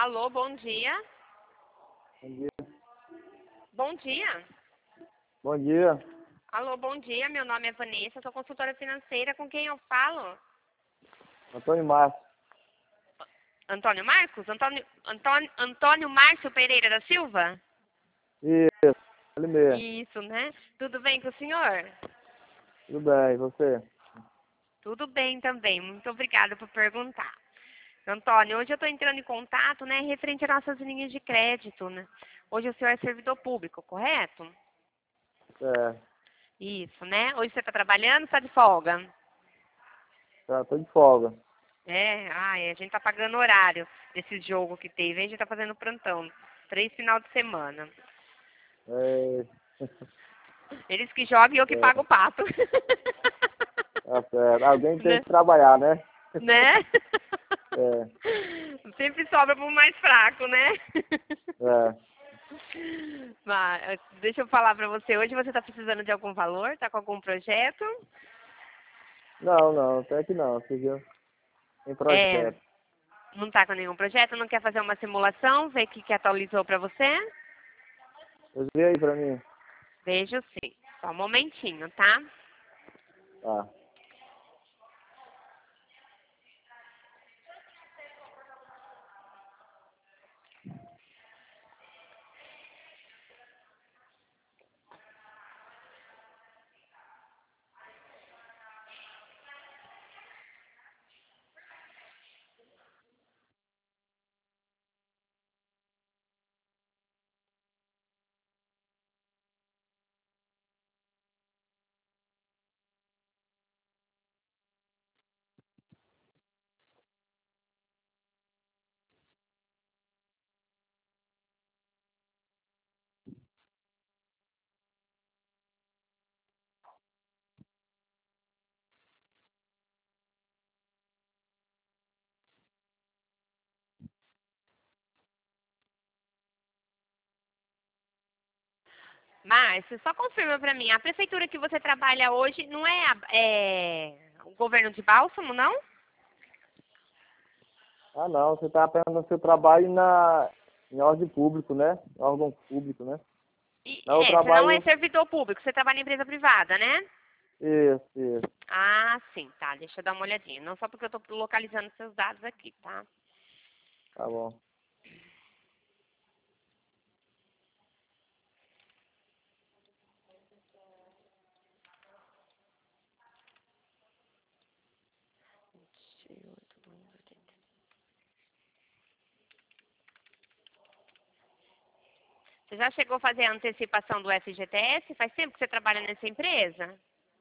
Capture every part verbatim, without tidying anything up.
Alô, bom dia. Bom dia. Bom dia. Bom dia. Alô, bom dia. Meu nome é Vanessa, sou consultora financeira. Com quem eu falo? Antônio Márcio. Antônio Marcos? Antônio, Antônio, Antônio Márcio Pereira da Silva? Isso, ele mesmo. Isso, né? Tudo bem com o senhor? Tudo bem, e você? Tudo bem também. Muito obrigada por perguntar. Antônio, hoje eu estou entrando em contato, né, referente às nossas linhas de crédito, né? Hoje o senhor é servidor público, correto? É, Isso, né? Hoje você está trabalhando ou está de folga? tá, tô de folga. É, ah, é, a gente tá pagando horário desse jogo que teve, a gente tá fazendo plantão, três final de semana. É, Eles que jogam e eu que é, pago o pato. tá certo. Alguém tem Né? que trabalhar, né? Né? É, Sempre sobra pro mais fraco, né? é. Mas, deixa eu falar pra você, hoje você tá precisando de algum valor? Tá com algum projeto? Não, não, até que não, você viu? Tem É, projeto. não tá com nenhum projeto? Não quer fazer uma simulação? Ver o que, que atualizou pra você? Você vê aí pra mim? Vejo sim. Só um momentinho, tá? Tá. Márcio, só confirma pra mim, a prefeitura que você trabalha hoje não é, a- é o governo de Bálsamo, não? Ah, não, você tá apenas seu trabalho na, em ordem público, né? Órgão público, né? E, Não, eu é, você não é trabalho... servidor público, você trabalha em empresa privada, né? Isso, isso. Ah, sim, tá, deixa eu dar uma olhadinha. Não só porque eu tô localizando seus dados aqui, tá? Tá bom. Você já chegou a fazer a antecipação do F G T S? Faz tempo que você trabalha nessa empresa?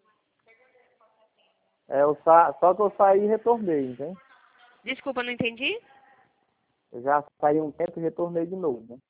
É, eu sa... Só que eu saí e retornei, entende? Desculpa, não entendi? Eu já saí um tempo e retornei de novo, né?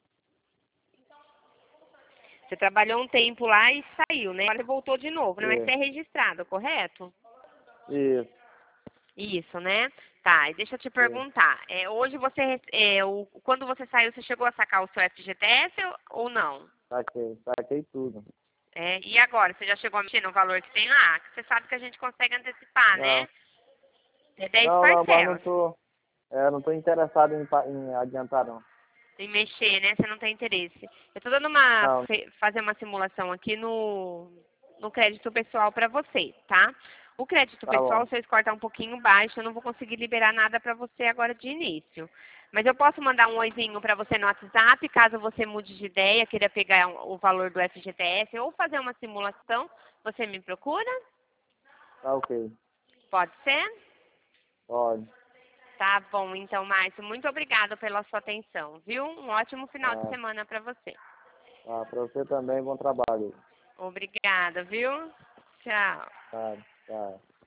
Você trabalhou um tempo lá e saiu, né? Agora você voltou de novo, né? Mas você É, é registrado, correto? isso, Isso, né? Tá, e deixa eu te é. perguntar. É, hoje você, é, o, quando você saiu, você chegou a sacar o seu F G T S ou ou não? Saquei, saquei tudo. É, e agora, você já chegou a mexer no valor que tem lá? Que você sabe que a gente consegue antecipar, né? Não, É dez não, não, mas não parcelas. tô, é, não tô interessado em, pa- em adiantar, não. Em mexer, né? Você não tem interesse. Eu tô dando uma, Não, fe- fazer uma simulação aqui no, no crédito pessoal para você, tá? O crédito tá pessoal, bom, se eu cortar um pouquinho baixo, eu não vou conseguir liberar nada para você agora de início. Mas eu posso mandar um oizinho para você no WhatsApp, caso você mude de ideia, queira pegar um- o valor do F G T S ou fazer uma simulação, você me procura? tá ok, Pode ser? pode, Tá bom, então, Márcio, muito obrigada pela sua atenção, viu? Um ótimo final de tá, semana para você. tá, pra você também, bom trabalho, Obrigada, viu? Tchau. tá, tá.